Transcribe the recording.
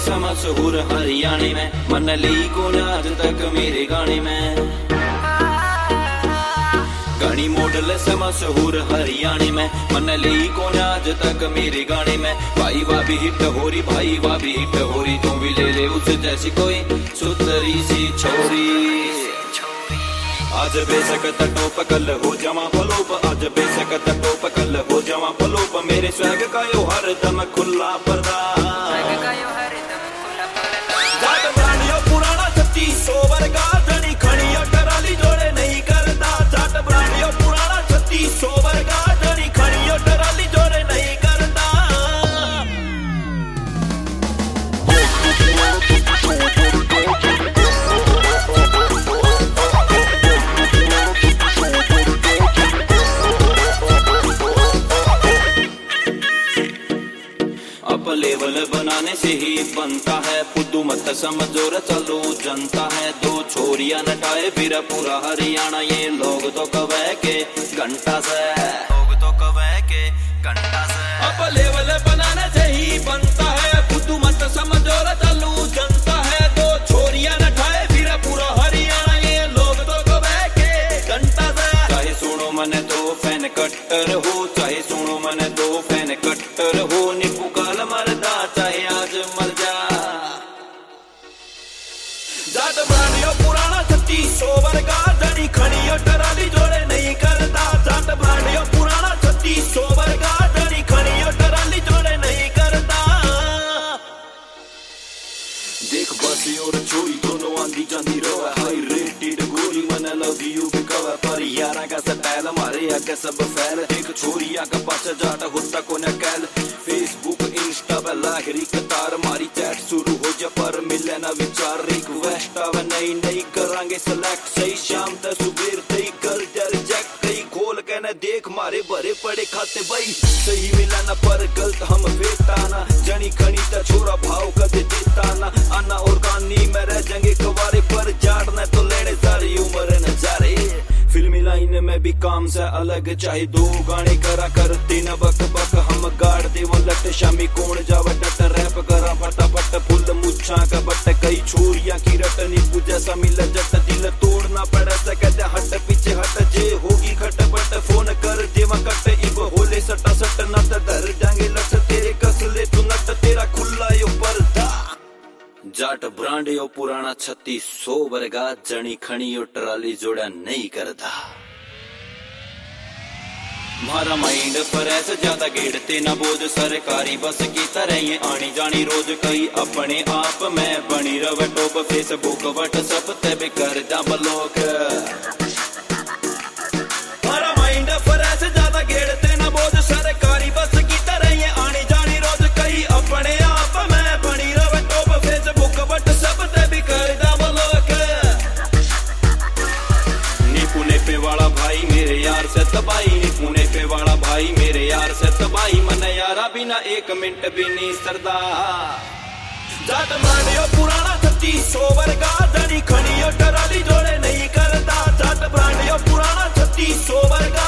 से मशहूर हरियाणे में, मन ली को आज तक मेरे गाने में। गानी मॉडल से मशहूर हरियाणे में, मन ली को आज तक मेरे गाने में। भाई वाह भी हिट हो रही, भाई वाह भी हिट हो रही, तू भी ले ले उस जैसी कोई सुंदरी सी छोरी। आज बेशक टोप कल हो जावा फलोप, आज बेशक टोप कल हो जावा फलोप, मेरे स्वैग का यो हर दम खुला पर्दा। जाट ब्रांडियो पुराना 3600 वर्गा, धनी खड़ियो टराली जोड़े नहीं करता। जाट ब्रांडियो पुराना 3600 वर्गा, धनी खड़ियो टराली जोड़े नहीं करता। लेवल बनाने से ही बनता है, फुद्दू मत समझो रे चलो जनता है। दो छोरियां नटाए फिर पूरा हरियाणा, ये लोग तो कवे के घंटा से, लोग तो कवे के घंटा से। अब लेवल बनाने से ही बनता है, फुद्दू मत समझो रे चलो जनता है। दो छोरियां नटाए फिर पूरा हरियाणा, ये लोग तो कवे के घंटा से। चाहे सुनो मने तो फैन कट्टर हो, चाहे सुनो मने तो फैन कट्टर हो, निपु काल मरदा चाहे आज मर जा। जाट ब्रांडियो पुराना 3600 वर्गा, धनी खड़ियो टराली जोड़े नहीं करता। जाट ब्रांडियो पुराना 3600 वर्गा, धनी खड़ियो टराली जोड़े नहीं करता। देख बस और छोरी दोनों आंधी जांदी रोवा, हाई रेटेड गोरी मन लव यू भी कवर, पर यारा का स्टाइल हमारे आगे सब फैल। एक छोरिया का पाछा जाट होता को न कैल, फेसबुक इंस्टा पे लाखरी कतार मारी, चैट शुरू हो जा पर मिले ना विचार। रिक्वेस्ट आवे नई नई करांगे सेलेक्ट, सही शाम तक सुबेर तई कर जा रिजेक्ट। कई खोल के न देख मारे भरे पड़े खाते भाई, सही मिला ना पर गलत हम बेताना। जनी खनी ता छोरा भाव कदे देता ना, आना और कानी में रह जाएंगे कवारे, पर जाड़ना तो लेने सारी उम्र नजारे। फिल्मी लाइन में भी काम से अलग, चाहे दो गाने करा करते न बक बक, हम गाड़ दे वो लट शामी कौन जावा डट। रैप करा फटाफट फुल मुच्छा का बट, कई छोरियां की रट नींबू जैसा मिल जट। दिल तोड़ना पड़ा सकते हट पीछे हट, जे होगी खटपट फोन कर देवा कट। इब होले सटा सट न त डर जाएंगे लट, तेरे कसले तू नट तेरा खुला यो पर्दा। जाट ब्रांडियो पुराना 3600 वर्गा, जनी खणियो टराली जोड़ा नहीं करता। मारा माइंड पर ऐसे ज्यादा गेड़ते न बोझ, सरकारी बस की तरह ये आनी जानी रोज। कई अपने आप में बनी रव टॉप, फेसबुक व्हाट्सएप ते भी कर जा ब्लॉक। मारा माइंड पर ऐसे ज्यादा गेड़ते न बोझ, सरकारी बस की तरह ये आनी जानी रोज। कई अपने आप में बनी रव टॉप, फेसबुक व्हाट्सएप ते भी कर जा ब्लॉक। नीपू ने पे वाला भाई मेरे यार से तबाही, नीपू ने पे वाला भाई मेरे यार से तबाही, मन यारा बिना एक मिनट भी नहीं सरदा। जाट ब्रांडियो पुराना 3600 वर्गा, धनी खड़ियो टराली जोड़े नहीं करता। जाट ब्रांडियो पुराना 3600 वर्गा।